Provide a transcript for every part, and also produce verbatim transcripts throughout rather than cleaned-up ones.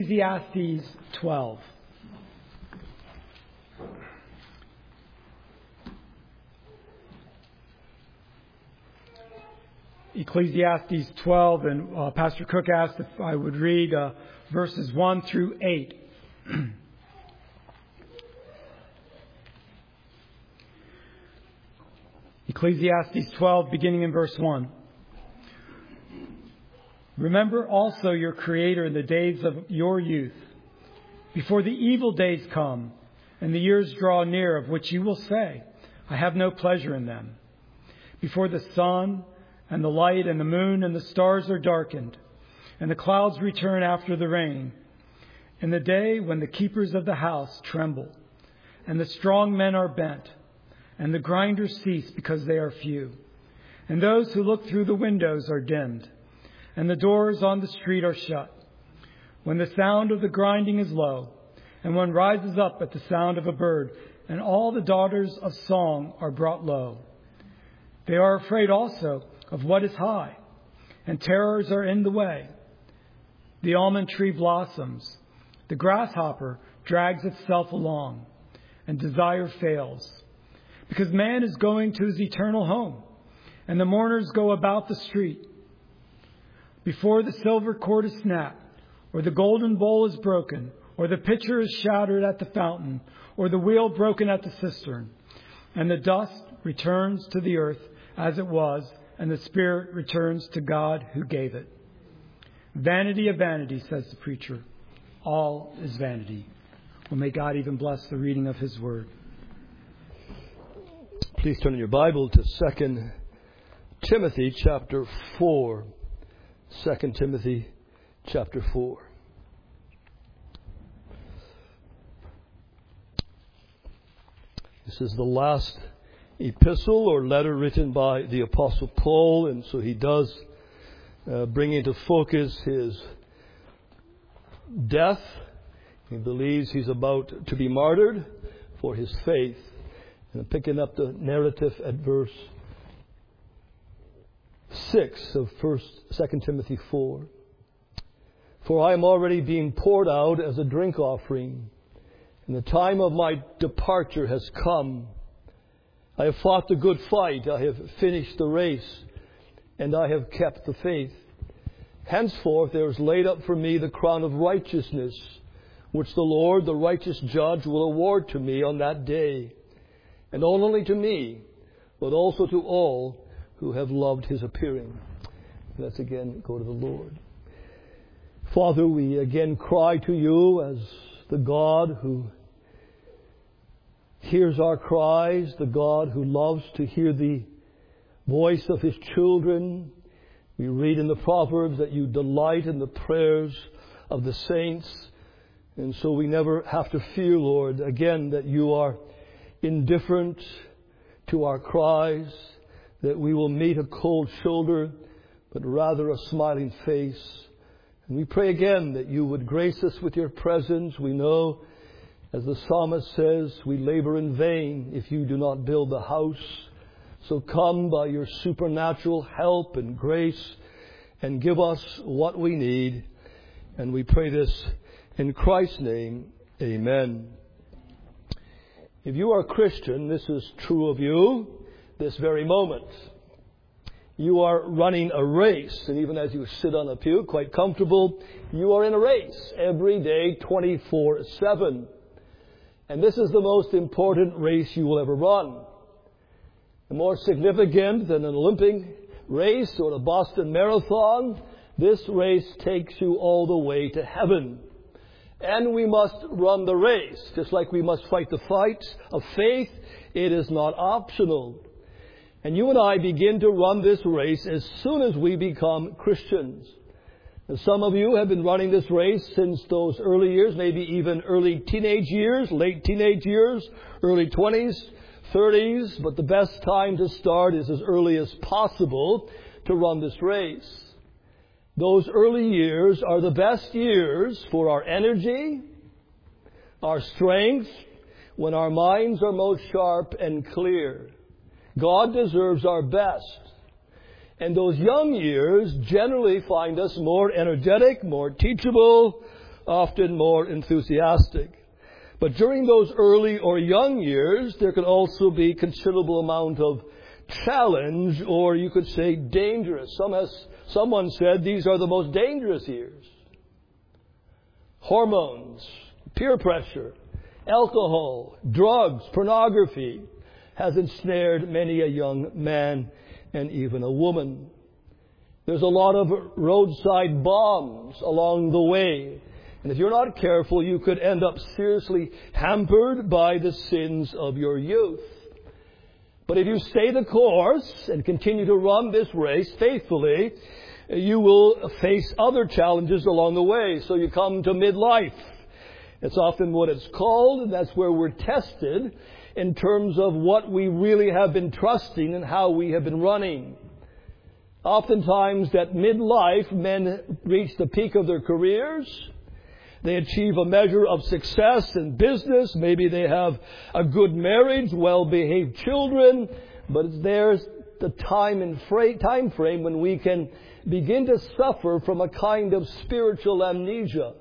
Ecclesiastes twelve. Ecclesiastes twelve, and uh, Pastor Cook asked if I would read uh, verses one through eight. Ecclesiastes twelve, beginning in verse one. Remember also your Creator in the days of your youth, before the evil days come and the years draw near, of which you will say, I have no pleasure in them. Before the sun and the light and the moon and the stars are darkened, and the clouds return after the rain, in the day when the keepers of the house tremble, and the strong men are bent, and the grinders cease because they are few, and those who look through the windows are dimmed, and the doors on the street are shut. When the sound of the grinding is low, and one rises up at the sound of a bird, and all the daughters of song are brought low. They are afraid also of what is high, and terrors are in the way. The almond tree blossoms, the grasshopper drags itself along, and desire fails. Because man is going to his eternal home, and the mourners go about the street. Before the silver cord is snapped, or the golden bowl is broken, or the pitcher is shattered at the fountain, or the wheel broken at the cistern, and the dust returns to the earth as it was, and the spirit returns to God who gave it. Vanity of vanity, says the preacher. All is vanity. Well, may God even bless the reading of His Word. Please turn in your Bible to Second Timothy chapter four. Second Timothy chapter four. This is the last epistle or letter written by the Apostle Paul, and so he does uh, bring into focus his death. He believes he's about to be martyred for his faith. And I'm picking up the narrative at verse six of First, Second Timothy four. For I am already being poured out as a drink offering, and the time of my departure has come. I have fought the good fight, I have finished the race, and I have kept the faith. Henceforth there is laid up for me the crown of righteousness, which the Lord, the righteous judge, will award to me on that day, and not only to me, but also to all who have loved His appearing. Let's again go to the Lord. Father, we again cry to You as the God who hears our cries, the God who loves to hear the voice of His children. We read in the Proverbs that You delight in the prayers of the saints. And so we never have to fear, Lord, again, that You are indifferent to our cries, that we will meet a cold shoulder, but rather a smiling face. And we pray again that You would grace us with Your presence. We know, as the psalmist says, we labor in vain if You do not build the house. So come by Your supernatural help and grace and give us what we need. And we pray this in Christ's name. Amen. If you are a Christian, this is true of you this very moment. You are running a race, and even as you sit on a pew, quite comfortable, you are in a race every day, twenty-four seven. And this is the most important race you will ever run. The more significant than an Olympic race or a Boston Marathon, this race takes you all the way to heaven. And we must run the race, just like we must fight the fight of faith. It is not optional. And you and I begin to run this race as soon as we become Christians. And some of you have been running this race since those early years, maybe even early teenage years, late teenage years, early twenties, thirties. But the best time to start is as early as possible to run this race. Those early years are the best years for our energy, our strength, when our minds are most sharp and clear. God deserves our best. And those young years generally find us more energetic, more teachable, often more enthusiastic. But during those early or young years, there can also be considerable amount of challenge, or you could say dangerous. Some has, someone said these are the most dangerous years. Hormones, peer pressure, alcohol, drugs, pornography has ensnared many a young man and even a woman. There's a lot of roadside bombs along the way. And if you're not careful, you could end up seriously hampered by the sins of your youth. But if you stay the course and continue to run this race faithfully, you will face other challenges along the way. So you come to midlife. It's often what it's called, and that's where we're tested in terms of what we really have been trusting and how we have been running. Oftentimes at midlife, men reach the peak of their careers. They achieve a measure of success in business. Maybe they have a good marriage, well-behaved children. But there's the time and fra- time frame when we can begin to suffer from a kind of spiritual amnesia.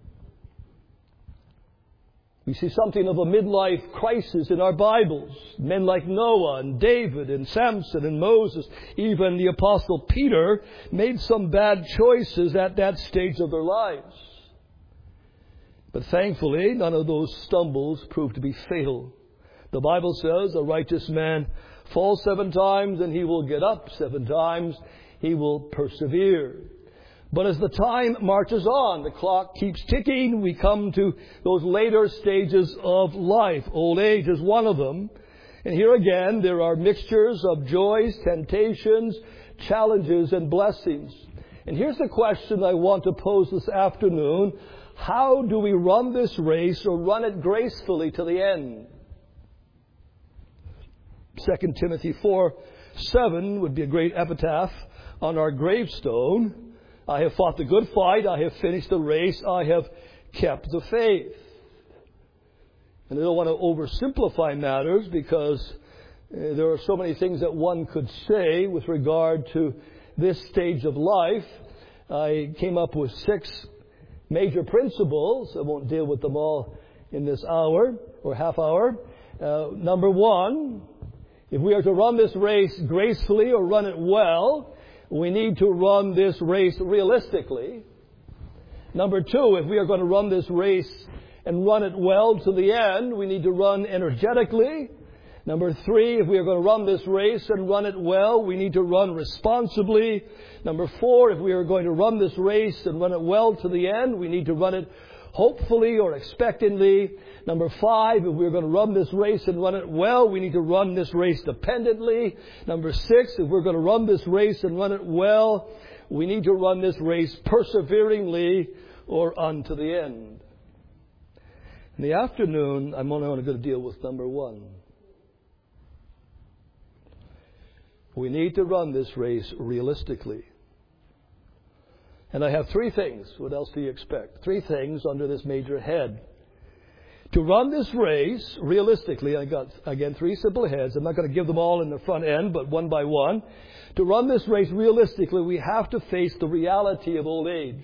We see something of a midlife crisis in our Bibles. Men like Noah and David and Samson and Moses, even the Apostle Peter, made some bad choices at that stage of their lives. But thankfully, none of those stumbles proved to be fatal. The Bible says a righteous man falls seven times and he will get up seven times. He will persevere. But as the time marches on, the clock keeps ticking, we come to those later stages of life. Old age is one of them. And here again, there are mixtures of joys, temptations, challenges, and blessings. And here's the question I want to pose this afternoon. How do we run this race or run it gracefully to the end? Second Timothy four seven would be a great epitaph on our gravestone. I have fought the good fight. I have finished the race. I have kept the faith. And I don't want to oversimplify matters because uh, there are so many things that one could say with regard to this stage of life. I came up with six major principles. I won't deal with them all in this hour or half hour. Uh, number one, if we are to run this race gracefully or run it well, we need to run this race realistically. Number two, if we are going to run this race and run it well to the end, we need to run energetically. Number three, if we are going to run this race and run it well, we need to run responsibly. Number four, if we are going to run this race and run it well to the end, we need to run it hopefully or expectantly. Number five, if we're going to run this race and run it well, we need to run this race dependently. Number six, if we're going to run this race and run it well, we need to run this race perseveringly or unto the end. In the afternoon, I'm only going to deal with number one. We need to run this race realistically. And I have three things. What else do you expect? Three things under this major head. To run this race realistically, I got, again, three simple heads. I'm not going to give them all in the front end, but one by one. To run this race realistically, we have to face the reality of old age.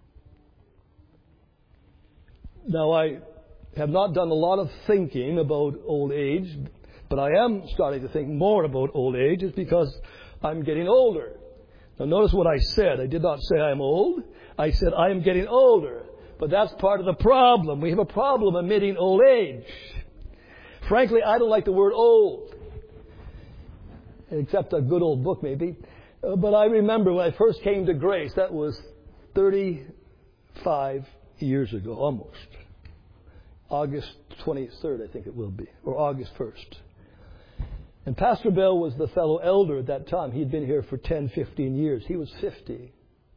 Now, I have not done a lot of thinking about old age, but I am starting to think more about old age. It's because I'm getting older. Now, notice what I said. I did not say I'm old. I said I am getting older. But that's part of the problem. We have a problem admitting old age. Frankly, I don't like the word old. Except a good old book, maybe. Uh, but I remember when I first came to Grace, that was thirty-five years ago, almost. August twenty-third, I think it will be. Or August first. And Pastor Bell was the fellow elder at that time. He'd been here for ten, fifteen years. He was fifty.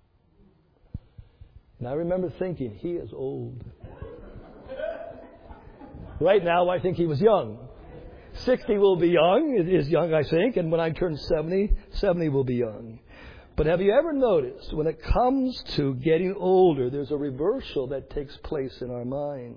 And I remember thinking, he is old. Right now, I think he was young. sixty will be young. It is young, I think. And when I turn seventy, seventy will be young. But have you ever noticed, when it comes to getting older, there's a reversal that takes place in our minds.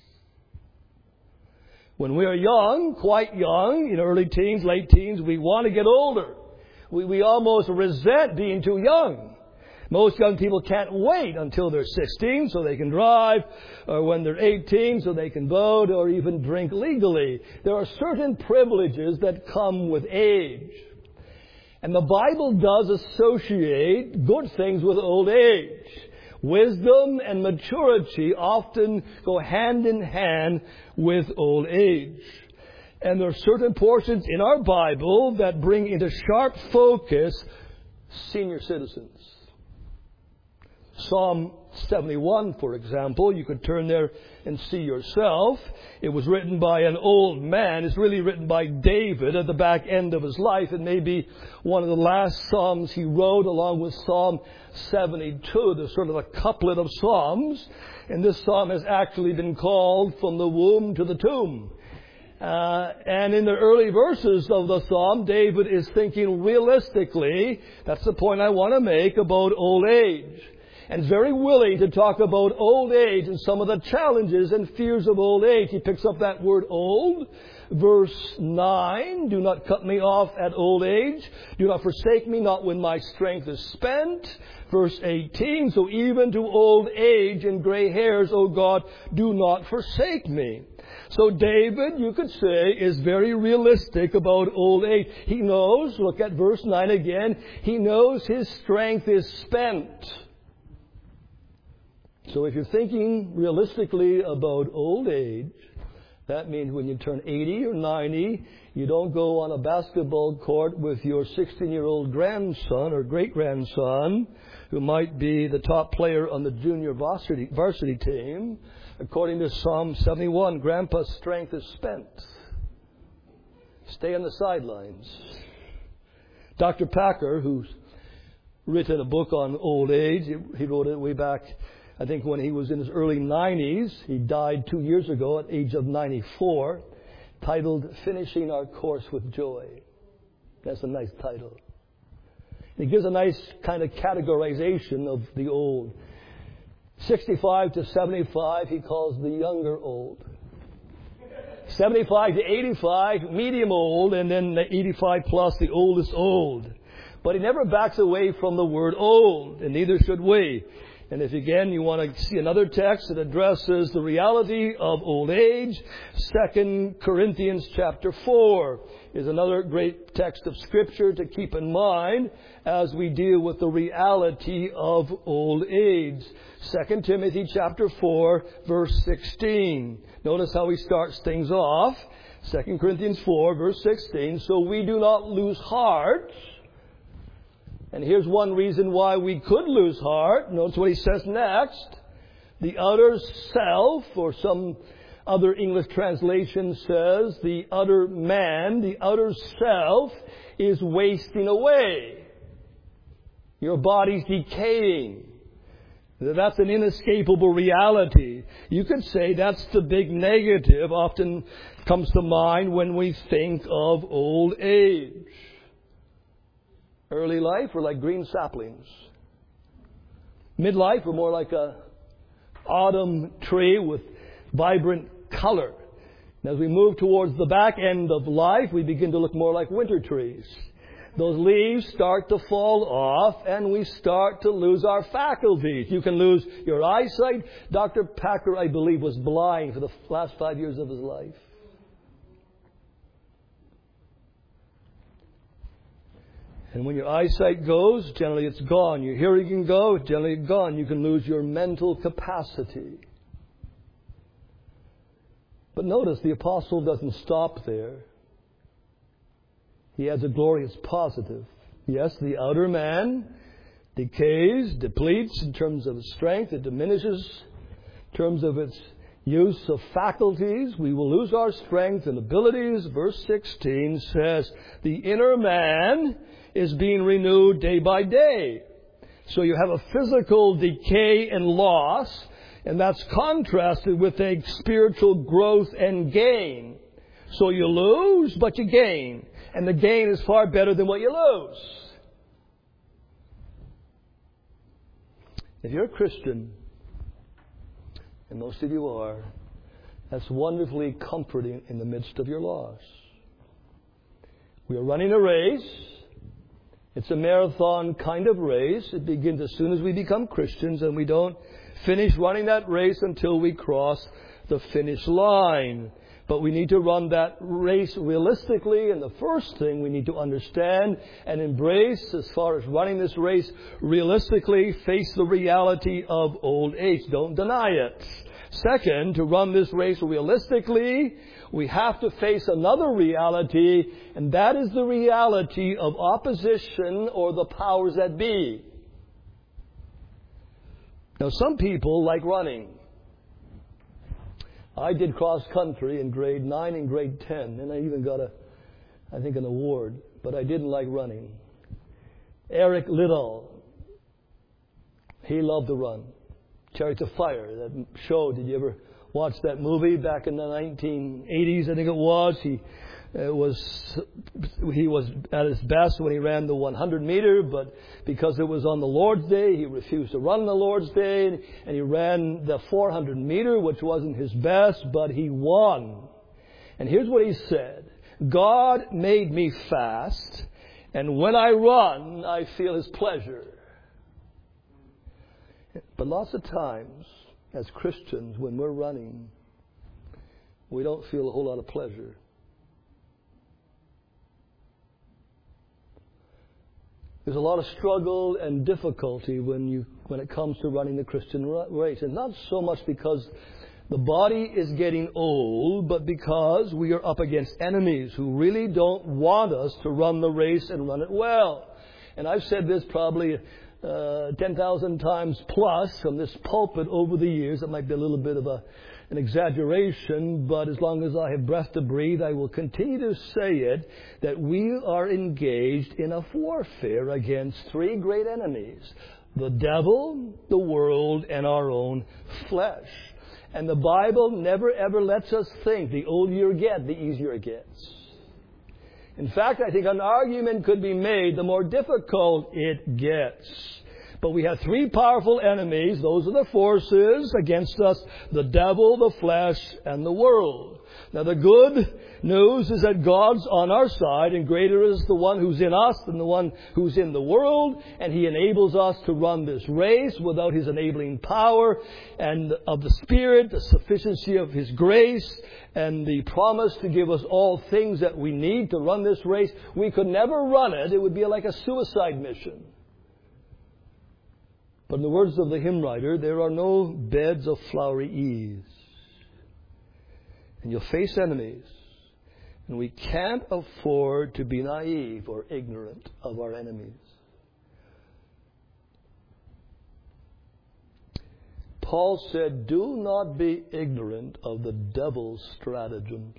When we are young, quite young, in early teens, late teens, we want to get older. We, we almost resent being too young. Most young people can't wait until they're sixteen so they can drive, or when they're eighteen so they can vote, or even drink legally. There are certain privileges that come with age. And the Bible does associate good things with old age. Wisdom and maturity often go hand in hand with old age. And there are certain portions in our Bible that bring into sharp focus senior citizens. Psalm seventy-one, for example, you could turn there and see yourself. It was written by an old man. It's really written by David at the back end of his life. It may be one of the last Psalms he wrote, along with Psalm seventy-two. There's sort of a couplet of Psalms. And this Psalm has actually been called From the Womb to the Tomb. Uh, and in the early verses of the Psalm, David is thinking realistically. That's the point I want to make about old age. And very willing to talk about old age and some of the challenges and fears of old age. He picks up that word old. Verse nine, do not cut me off at old age. Do not forsake me, not when my strength is spent. Verse eighteen, so even to old age and gray hairs, O God, do not forsake me. So David, you could say, is very realistic about old age. He knows, look at verse nine again, he knows his strength is spent. So if you're thinking realistically about old age, that means when you turn eighty or ninety, you don't go on a basketball court with your sixteen-year-old grandson or great-grandson, who might be the top player on the junior varsity, varsity team. According to Psalm seventy-one, Grandpa's strength is spent. Stay on the sidelines. Doctor Packer, who's written a book on old age, he wrote it way back, I think, when he was in his early nineties. He died two years ago at the age of ninety-four, titled Finishing Our Course with Joy. That's a nice title. It gives a nice kind of categorization of the old. sixty-five to seventy-five, he calls the younger old. seventy-five to eighty-five, medium old, and then the eighty-five plus, the oldest old. But he never backs away from the word old, and neither should we. And if, again, you want to see another text that addresses the reality of old age, Second Corinthians chapter four is another great text of Scripture to keep in mind as we deal with the reality of old age. Second Timothy chapter four, verse sixteen. Notice how he starts things off. Second Corinthians four, verse sixteen. So we do not lose heart. And here's one reason why we could lose heart. Notice what he says next. The utter self, or some other English translation says, the utter man, the utter self is wasting away. Your body's decaying. That's an inescapable reality. You could say that's the big negative often comes to mind when we think of old age. Early life, we're like green saplings. Midlife, we're more like a autumn tree with vibrant color. And as we move towards the back end of life, we begin to look more like winter trees. Those leaves start to fall off, and we start to lose our faculties. You can lose your eyesight. Doctor Packer, I believe, was blind for the last five years of his life. And when your eyesight goes, generally it's gone. Your hearing can go, generally it's gone. You can lose your mental capacity. But notice the apostle doesn't stop there. He adds a glorious positive. Yes, the outer man decays, depletes in terms of its strength. It diminishes in terms of its use of faculties. We will lose our strength and abilities. Verse sixteen says, the inner man is being renewed day by day. So you have a physical decay and loss, and that's contrasted with a spiritual growth and gain. So you lose, but you gain. And the gain is far better than what you lose. If you're a Christian, and most of you are, that's wonderfully comforting in the midst of your loss. We are running a race. It's a marathon kind of race. It begins as soon as we become Christians, and we don't finish running that race until we cross the finish line. But we need to run that race realistically, and the first thing we need to understand and embrace as far as running this race realistically, face the reality of old age. Don't deny it. Second, to run this race realistically, we have to face another reality, and that is the reality of opposition or the powers that be. Now, some people like running. I did cross country in grade nine and grade ten, and I even got a, I think, an award, but I didn't like running. Eric Liddell, he loved to run. Chariots of Fire, that show. Did you ever watch that movie back in the nineteen eighties? I think it was. He uh, was he was at his best when he ran the one hundred meter, but because it was on the Lord's Day, he refused to run the Lord's Day, and he ran the four hundred meter, which wasn't his best, but he won. And here's what he said: God made me fast, and when I run, I feel His pleasure. But lots of times, as Christians, when we're running, we don't feel a whole lot of pleasure. There's a lot of struggle and difficulty when you when it comes to running the Christian race. And not so much because the body is getting old, but because we are up against enemies who really don't want us to run the race and run it well. And I've said this probably Uh, ten thousand times plus from this pulpit over the years. That might be a little bit of a, an exaggeration, but as long as I have breath to breathe, I will continue to say it, that we are engaged in a warfare against three great enemies: the devil, the world, and our own flesh. And the Bible never ever lets us think the older you get, the easier it gets. In fact, I think an argument could be made the more difficult it gets. But we have three powerful enemies. Those are the forces against us: the devil, the flesh, and the world. Now, the good news is that God's on our side, and greater is the one who's in us than the one who's in the world. And He enables us to run this race without His enabling power and of the Spirit, the sufficiency of His grace, and the promise to give us all things that we need to run this race. We could never run it. It would be like a suicide mission. But in the words of the hymn writer, there are no beds of flowery ease. And you'll face enemies. And we can't afford to be naive or ignorant of our enemies. Paul said, "Do not be ignorant of the devil's stratagems."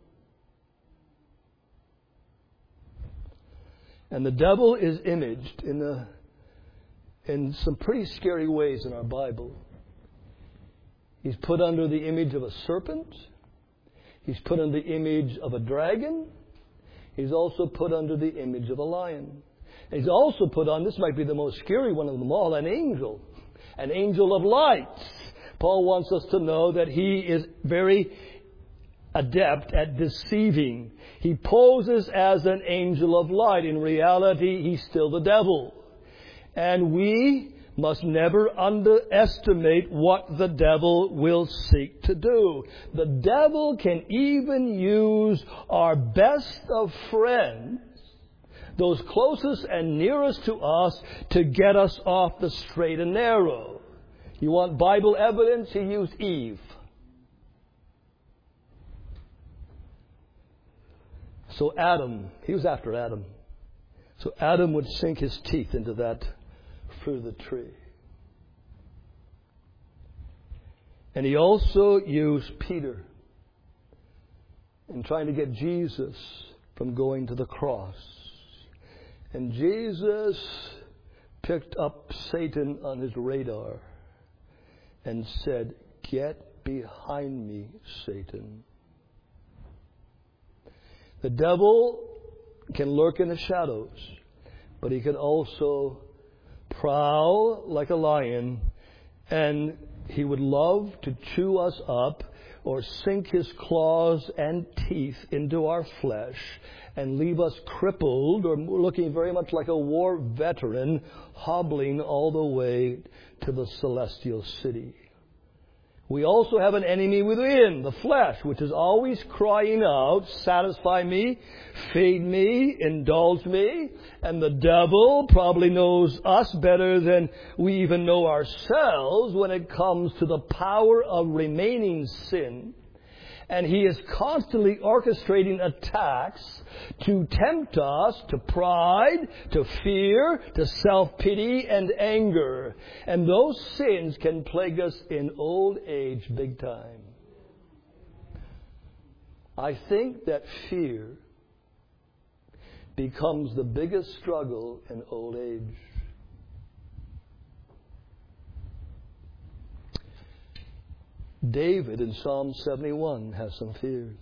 And the devil is imaged in the in some pretty scary ways in our Bible. He's put under the image of a serpent. He's put under the image of a dragon. He's also put under the image of a lion. And he's also put on, this might be the most scary one of them all, an angel. An angel of light. Paul wants us to know that he is very adept at deceiving. He poses as an angel of light. In reality, he's still the devil. And we must never underestimate what the devil will seek to do. The devil can even use our best of friends, those closest and nearest to us, to get us off the straight and narrow. You want Bible evidence? He used Eve. So Adam, he was after Adam. So Adam would sink his teeth into that fruit of the tree. And he also used Peter in trying to get Jesus from going to the cross. And Jesus picked up Satan on his radar and said, "Get behind me, Satan." The devil can lurk in the shadows, but he can also prowl like a lion and He would love to chew us up or sink his claws and teeth into our flesh and leave us crippled or looking very much like a war veteran hobbling all the way to the celestial city. We also have an enemy within, the flesh, which is always crying out, satisfy me, feed me, indulge me. And the devil probably knows us better than we even know ourselves when it comes to the power of remaining sin. And he is constantly orchestrating attacks to tempt us to pride, to fear, to self-pity and anger. And those sins can plague us in old age big time. I think that fear becomes the biggest struggle in old age. David in Psalm seventy-one has some fears.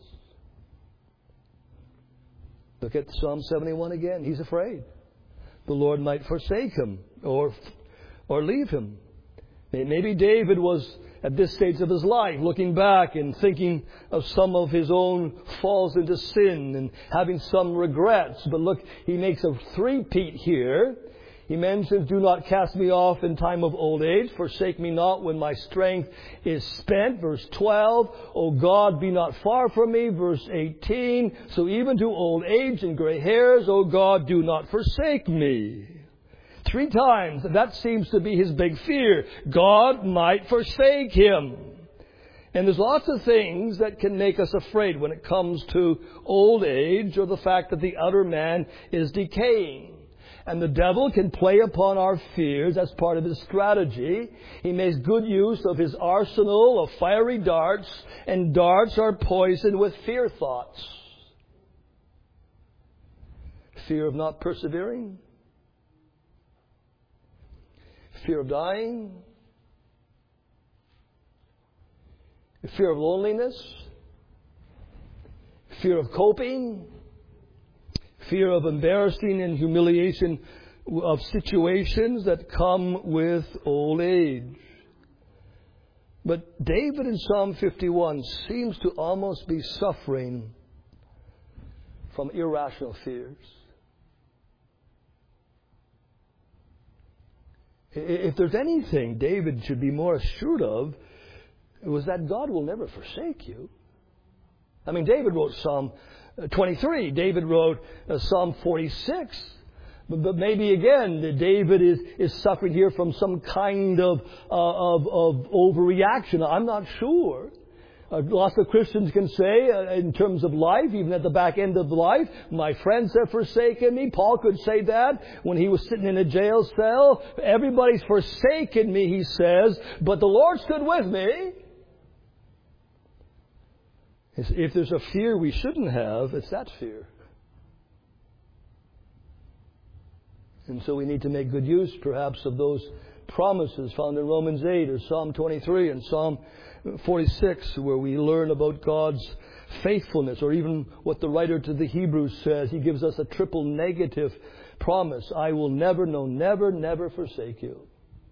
Look at Psalm seventy-one again. He's afraid the Lord might forsake him or or leave him. Maybe David was at this stage of his life looking back and thinking of some of his own falls into sin and having some regrets. But look, he makes a three-peat here. He mentions, do not cast me off in time of old age. Forsake me not when my strength is spent. Verse twelve. O God, be not far from me. Verse eighteen. So even to old age and gray hairs, O God, do not forsake me. Three times. That seems to be his big fear. God might forsake him. And there's lots of things that can make us afraid when it comes to old age or the fact that the outer man is decaying. And the devil can play upon our fears as part of his strategy. He makes good use of his arsenal of fiery darts, and darts are poisoned with fear thoughts. Fear of not persevering. Fear of dying. Fear of loneliness. Fear of coping. Fear of embarrassing and humiliation of situations that come with old age. But David in Psalm fifty-one seems to almost be suffering from irrational fears. If there's anything David should be more assured of, it was that God will never forsake you. I mean, David wrote Psalm twenty-three. David wrote uh, Psalm forty-six. But, but maybe again, David is, is suffering here from some kind of, uh, of, of overreaction. I'm not sure. Uh, lots of Christians can say, uh, in terms of life, even at the back end of life, my friends have forsaken me. Paul could say that when he was sitting in a jail cell. Everybody's forsaken me, he says, but the Lord stood with me. If there's a fear we shouldn't have, it's that fear. And so we need to make good use, perhaps, of those promises found in Romans eight or Psalm twenty-three and Psalm forty-six, where we learn about God's faithfulness, or even what the writer to the Hebrews says. He gives us a triple negative promise. I will never, no, never, never forsake you.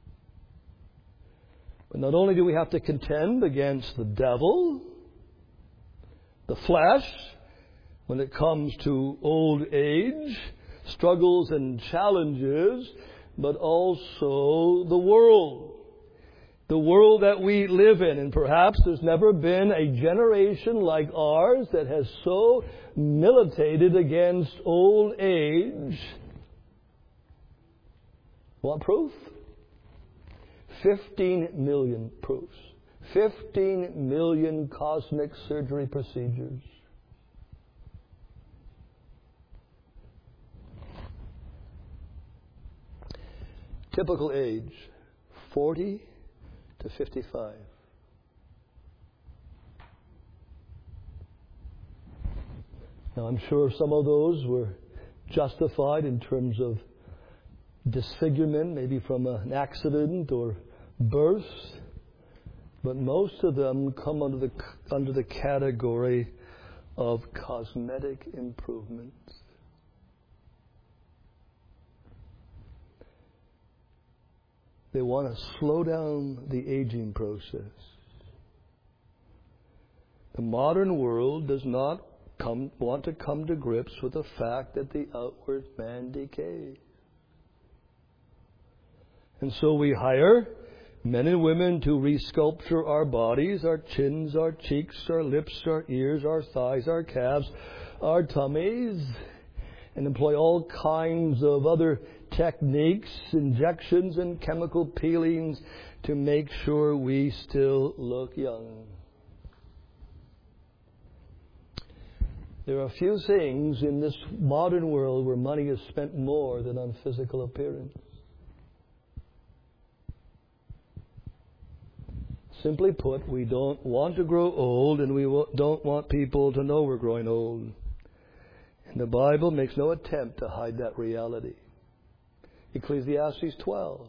But not only do we have to contend against the devil, the flesh, when it comes to old age, struggles and challenges, but also the world. The world that we live in. And perhaps there's never been a generation like ours that has so militated against old age. Want proof? fifteen million proofs. fifteen million cosmic surgery procedures. Typical age, forty to fifty-five. Now, I'm sure some of those were justified in terms of disfigurement, maybe from an accident or birth, but most of them come under the under the category of cosmetic improvements. They want to slow down the aging process. The modern world does not come, want to come to grips with the fact that the outward man decays. And so we hire men and women to resculpture our bodies, our chins, our cheeks, our lips, our ears, our thighs, our calves, our tummies, and employ all kinds of other techniques, injections, and chemical peelings to make sure we still look young. There are few things in this modern world where money is spent more than on physical appearance. Simply put, we don't want to grow old, and we don't want people to know we're growing old. And the Bible makes no attempt to hide that reality. Ecclesiastes twelve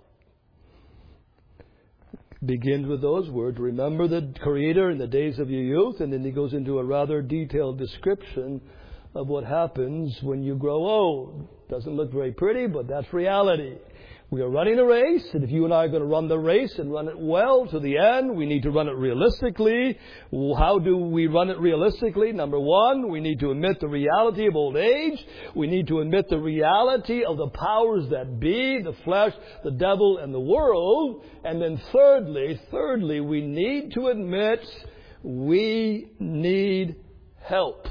begins with those words, remember the Creator in the days of your youth, and then he goes into a rather detailed description of what happens when you grow old. Doesn't look very pretty, but that's reality. We are running a race, and if you and I are going to run the race and run it well to the end, we need to run it realistically. How do we run it realistically? Number one, we need to admit the reality of old age. We need to admit the reality of the powers that be, the flesh, the devil, and the world. And then thirdly, thirdly, we need to admit we need help.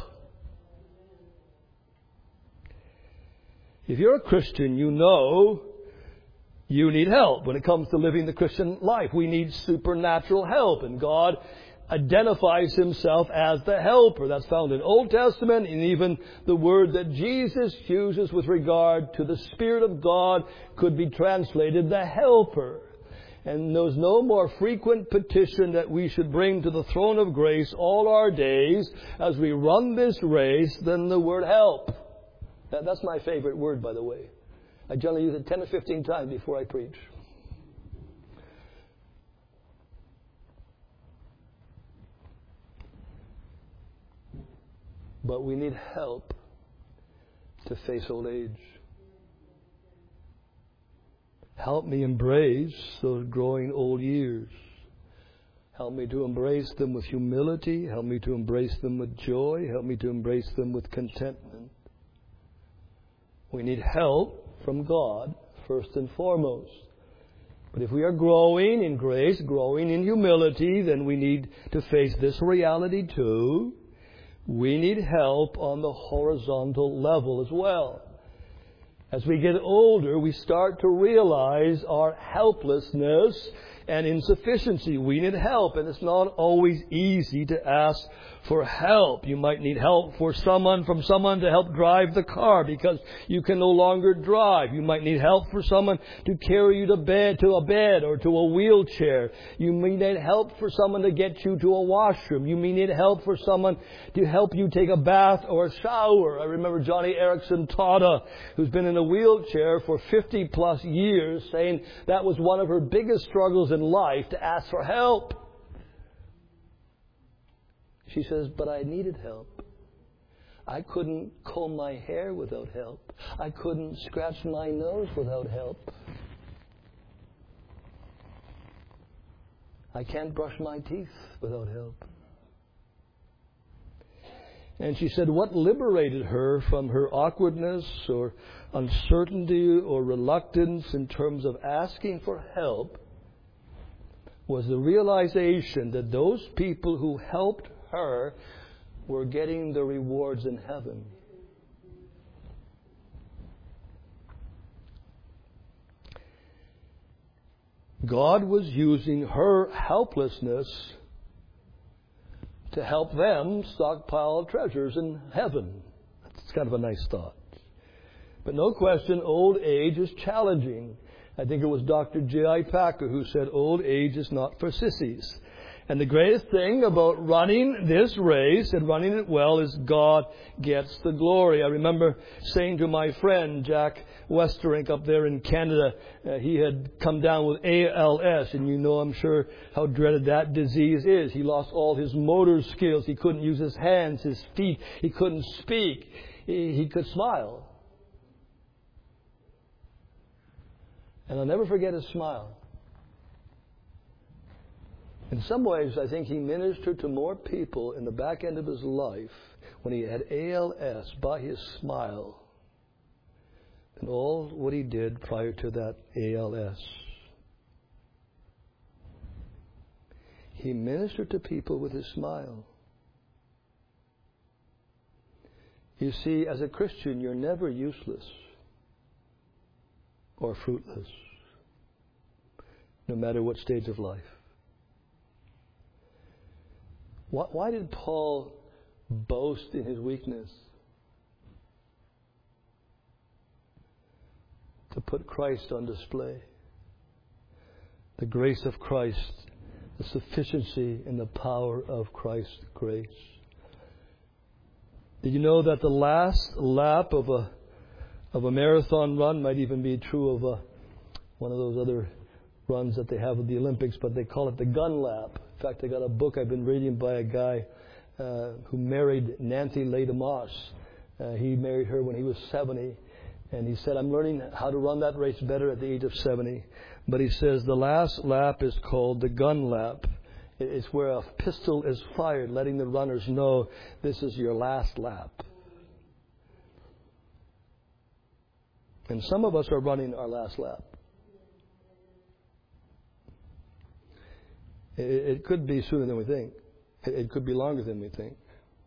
If you're a Christian, you know you need help when it comes to living the Christian life. We need supernatural help, and God identifies himself as the helper. That's found in Old Testament, and even the word that Jesus uses with regard to the Spirit of God could be translated the helper. And there's no more frequent petition that we should bring to the throne of grace all our days as we run this race than the word help. That, that's my favorite word, by the way. I generally use it ten or fifteen times before I preach. But we need help to face old age. Help me embrace those growing old years. Help me to embrace them with humility. Help me to embrace them with joy. Help me to embrace them with contentment. We need help from God, first and foremost. But if we are growing in grace, growing in humility, then we need to face this reality too. We need help on the horizontal level as well. As we get older, we start to realize our helplessness and insufficiency. We need help, and it's not always easy to ask for help. You might need help for someone, from someone to help drive the car because you can no longer drive. You might need help for someone to carry you to bed, to a bed or to a wheelchair. You may need help for someone to get you to a washroom. You may need help for someone to help you take a bath or a shower. I remember Johnny Erickson Tata, who's been in a wheelchair for fifty plus years, saying that was one of her biggest struggles in life, to ask for help. She says, but I needed help. I couldn't comb my hair without help. I couldn't scratch my nose without help. I can't brush my teeth without help. And she said what liberated her from her awkwardness or uncertainty or reluctance in terms of asking for help was the realization that those people who helped her were getting the rewards in heaven. God was using her helplessness to help them stockpile treasures in heaven. That's kind of a nice thought. But no question, old age is challenging. I think it was Doctor J I Packer who said old age is not for sissies. And the greatest thing about running this race and running it well is God gets the glory. I remember saying to my friend Jack Westerink up there in Canada, uh, he had come down with A L S, and you know, I'm sure, how dreaded that disease is. He lost all his motor skills. He couldn't use his hands, his feet. He couldn't speak. He, he could smile. And I'll never forget his smile. In some ways, I think he ministered to more people in the back end of his life when he had A L S by his smile than all what he did prior to that A L S. He ministered to people with his smile. You see, as a Christian, you're never useless or fruitless, no matter what stage of life. Why did Paul boast in his weakness? To put Christ on display. The grace of Christ, the sufficiency and the power of Christ's grace. Did you know that the last lap of a of a marathon run might even be true of a, one of those other runs that they have at the Olympics, but they call it the gun lap. In fact, I got a book I've been reading by a guy uh, who married Nancy Leigh DeMoss. Uh, he married her when he was seventy. And he said, I'm learning how to run that race better at the age of seventy. But he says the last lap is called the gun lap. It's where a pistol is fired, letting the runners know this is your last lap. And some of us are running our last lap. It, it could be sooner than we think. It, it could be longer than we think.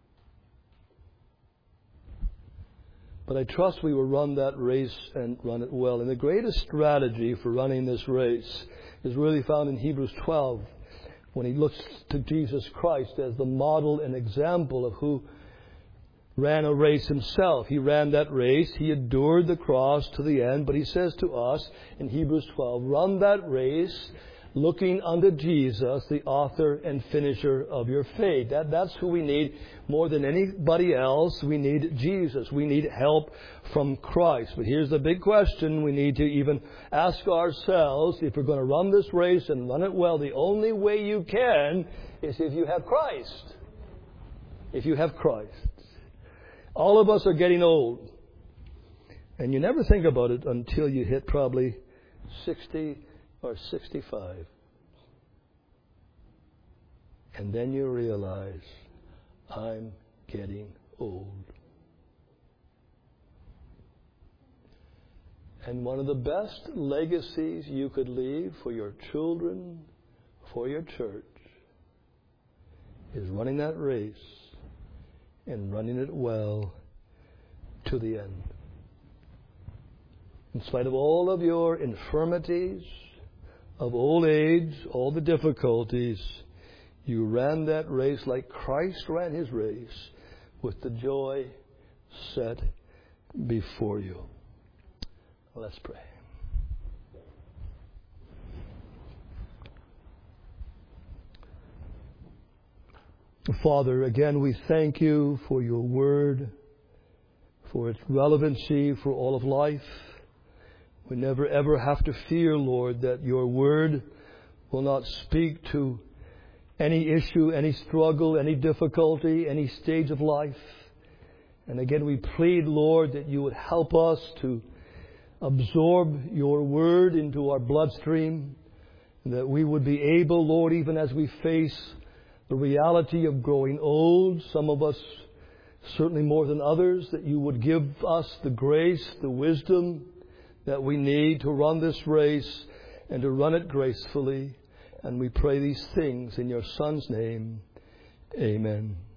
But I trust we will run that race and run it well. And the greatest strategy for running this race is really found in Hebrews twelve, when he looks to Jesus Christ as the model and example of who ran a race himself. He ran that race. He endured the cross to the end. But he says to us in Hebrews twelve, run that race looking unto Jesus, the author and finisher of your faith. That, that's who we need more than anybody else. We need Jesus. We need help from Christ. But here's the big question we need to even ask ourselves. If we're going to run this race and run it well, the only way you can is if you have Christ. If you have Christ. All of us are getting old. And you never think about it until you hit probably sixty or sixty-five. And then you realize, I'm getting old. And one of the best legacies you could leave for your children, for your church, is running that race and running it well to the end. In spite of all of your infirmities, of old age, all the difficulties, you ran that race like Christ ran his race, with the joy set before you. Let's pray. Father, again we thank you for your word, for its relevancy for all of life. We never ever have to fear, Lord, that your word will not speak to any issue, any struggle, any difficulty, any stage of life. And again, we plead, Lord, that you would help us to absorb your word into our bloodstream, and that we would be able, Lord, even as we face the reality of growing old, some of us certainly more than others, that you would give us the grace, the wisdom that we need to run this race and to run it gracefully. And we pray these things in your Son's name. Amen.